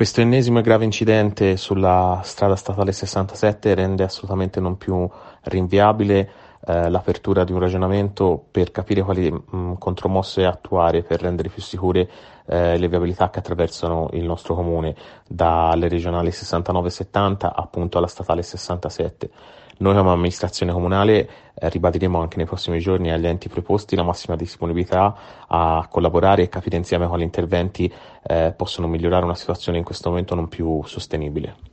Questo ennesimo e grave incidente sulla strada statale 67 rende assolutamente non più rinviabile l'apertura di un ragionamento per capire quali contromosse attuare per rendere più sicure le viabilità che attraversano il nostro comune, dalle regionali 69 e 70 appunto alla statale 67. Noi come amministrazione comunale ribadiremo anche nei prossimi giorni agli enti preposti la massima disponibilità a collaborare e capire insieme quali interventi possono migliorare una situazione in questo momento non più sostenibile.